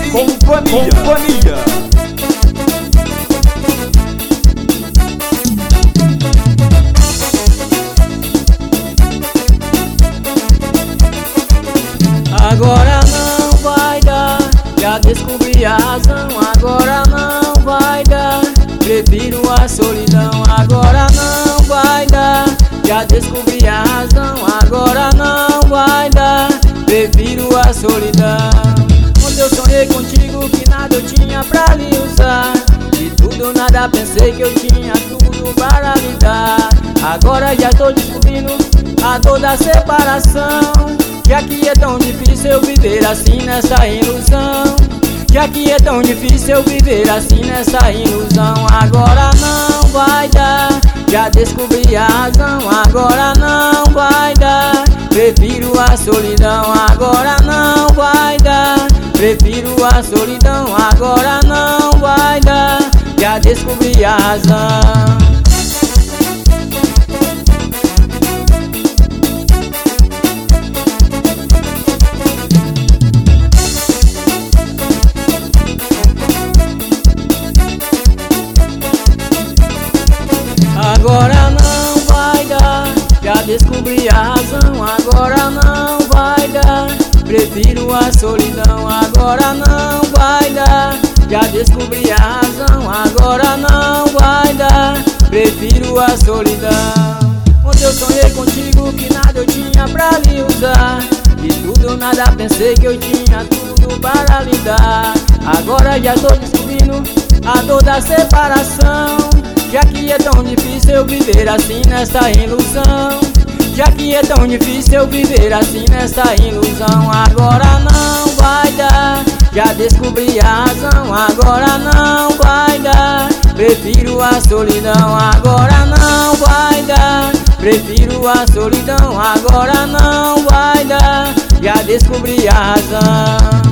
Companhia. Agora não vai dar, já descobri a razão. Agora não vai dar, prefiro a solidão. Agora não vai dar, já descobri a razão. Agora não vai dar, prefiro a solidão. Quando eu sonhei contigo que nada eu tinha pra lhe usar, de tudo nada pensei que eu tinha tudo para lhe dar. Agora já tô descobrindo a dor da separação, já que é tão difícil eu viver assim nessa ilusão. Já que é tão difícil eu viver assim nessa ilusão. Agora não vai dar, já descobri a razão. Agora não vai dar, prefiro a solidão. Agora não vai dar, prefiro a solidão. Agora não vai dar, já descobri a razão. Agora não vai dar, já descobri a razão. Agora não vai dar, prefiro a solidão. Agora não vai dar, já descobri a razão. Agora não vai dar, prefiro a solidão. Ontem eu sonhei contigo que nada eu tinha pra lhe usar, de tudo nada pensei que eu tinha tudo para lhe dar. Agora já tô descobrindo a dor da separação, já que é tão difícil eu viver assim nessa ilusão. Já que é tão difícil eu viver assim nessa ilusão. Agora não vai dar, já descobri a razão. Agora não vai dar, prefiro a solidão. Agora não vai dar, prefiro a solidão. Agora não vai dar, já descobri a razão.